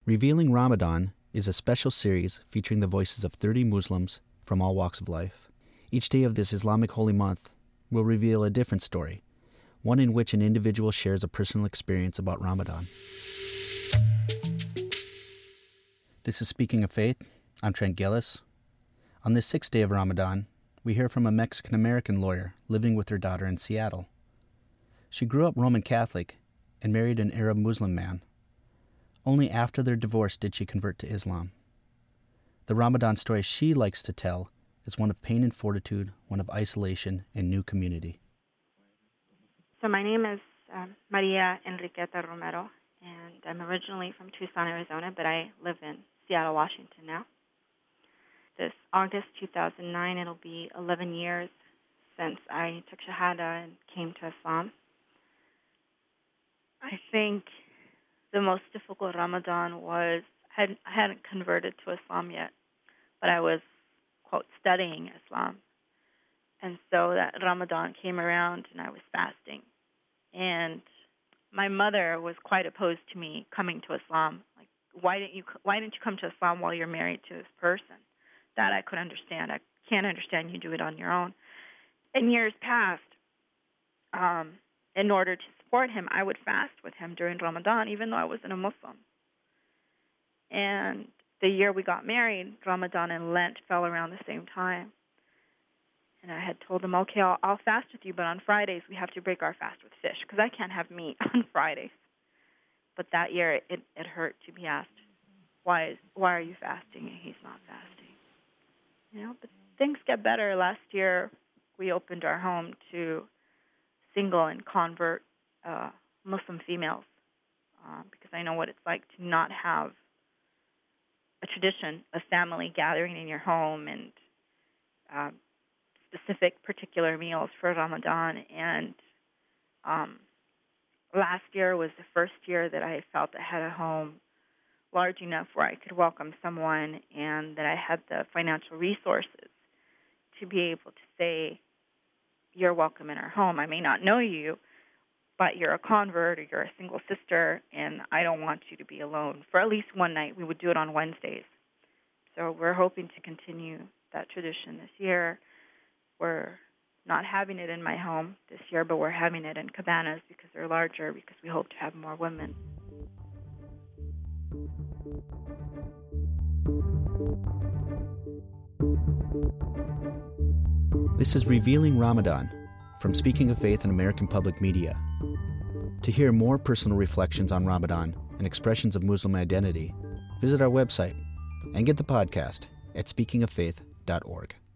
Revealing Ramadan is a special series featuring the voices of 30 Muslims from all walks of life. Each day of this Islamic holy month will reveal a different story, one in which an individual shares a personal experience about Ramadan. This is Speaking of Faith. I'm Trent Gillis. On this 6th day of Ramadan, we hear from a Mexican-American lawyer living with her daughter in Seattle. She grew up Roman Catholic and married an Arab Muslim man. Only after their divorce did she convert to Islam. The Ramadan story she likes to tell is one of pain and fortitude, one of isolation and new community. So my name is Maria Enriqueta Romero, and I'm originally from Tucson, Arizona, but I live in Seattle, Washington now. This August 2009, it'll be 11 years since I took Shahada and came to Islam. I think the most difficult Ramadan was, I hadn't converted to Islam yet, but I was, quote, studying Islam. And so that Ramadan came around and I was fasting. And my mother was quite opposed to me coming to Islam. Like, why didn't you come to Islam while you're married to this person? That I could understand. I can't understand you do it on your own. In years past, in order to support him, I would fast with him during Ramadan, even though I wasn't a Muslim. And the year we got married, Ramadan and Lent fell around the same time. And I had told him, okay, I'll fast with you, but on Fridays we have to break our fast with fish because I can't have meat on Fridays. But that year it hurt to be asked, why are you fasting and he's not fasting? You know, but things get better. Last year we opened our home to single and convert Muslim females because I know what it's like to not have a tradition of family gathering in your home and specific particular meals for Ramadan. And last year was the first year that I felt I had a home large enough where I could welcome someone and that I had the financial resources to be able to say, you're welcome in our home. I may not know you, but you're a convert or you're a single sister, and I don't want you to be alone. For at least one night, we would do it on Wednesdays. So we're hoping to continue that tradition this year. We're not having it in my home this year, but we're having it in cabanas because they're larger, because we hope to have more women. This is Revealing Ramadan from Speaking of Faith in American Public Media. To hear more personal reflections on Ramadan and expressions of Muslim identity, visit our website and get the podcast at speakingoffaith.org.